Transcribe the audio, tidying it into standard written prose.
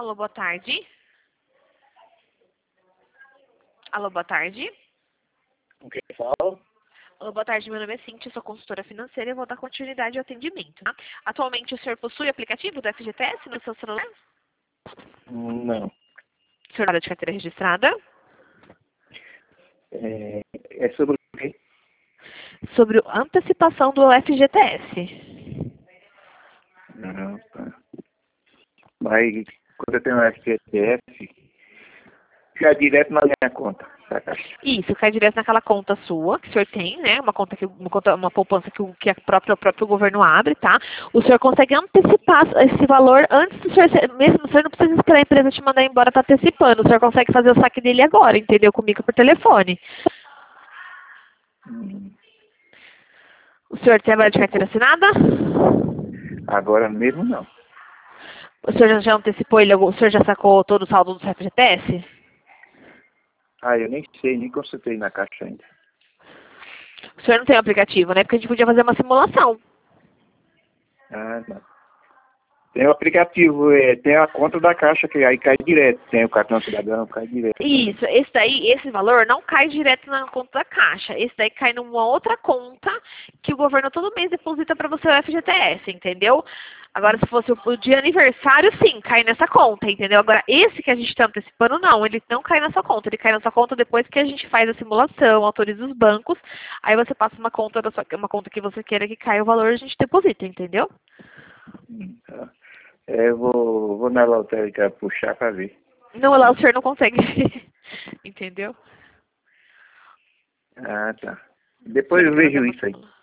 Alô, boa tarde. Alô, boa tarde. O que fala? Alô, boa tarde. Meu nome é Cintia, sou consultora financeira e vou dar continuidade ao atendimento. Tá? Atualmente, o senhor possui aplicativo do FGTS no seu celular? Não. O senhor é de carteira registrada? É sobre o quê? Sobre a antecipação do FGTS. Não, tá. Mas quando eu tenho um FGTS, fica direto na minha conta, da Caixa. Isso, cai direto naquela conta sua, que o senhor tem, né? Uma poupança que o próprio governo abre, tá? O senhor consegue antecipar esse valor antes do senhor, mesmo o senhor não precisa esperar a empresa te mandar embora para antecipando. O senhor consegue fazer o saque dele agora, entendeu? Comigo por telefone. Hum, O senhor tem agora de carteira assinada? Agora mesmo não. O senhor já antecipou ele, o senhor já sacou todo o saldo do FGTS? Eu nem sei, nem consultei na Caixa ainda. O senhor não tem o aplicativo, né? Porque a gente podia fazer uma simulação. Não. Tem o aplicativo, tem a conta da Caixa, que aí cai direto. Tem o cartão cidadão, cai direto. Isso, esse valor não cai direto na conta da Caixa. Esse daí cai numa outra conta que o governo todo mês deposita para você o FGTS, entendeu? Agora, se fosse o de aniversário, sim, cai nessa conta, entendeu? Agora, esse que a gente está antecipando, não, ele não cai nessa conta. Ele cai nessa conta depois que a gente faz a simulação, autoriza os bancos, aí você passa uma conta uma conta que você queira que caia o valor e a gente deposita, entendeu? Tá. Eu vou na lotérica puxar para ver. Não, lá o senhor não consegue. Entendeu? Tá. Depois eu vejo isso aí.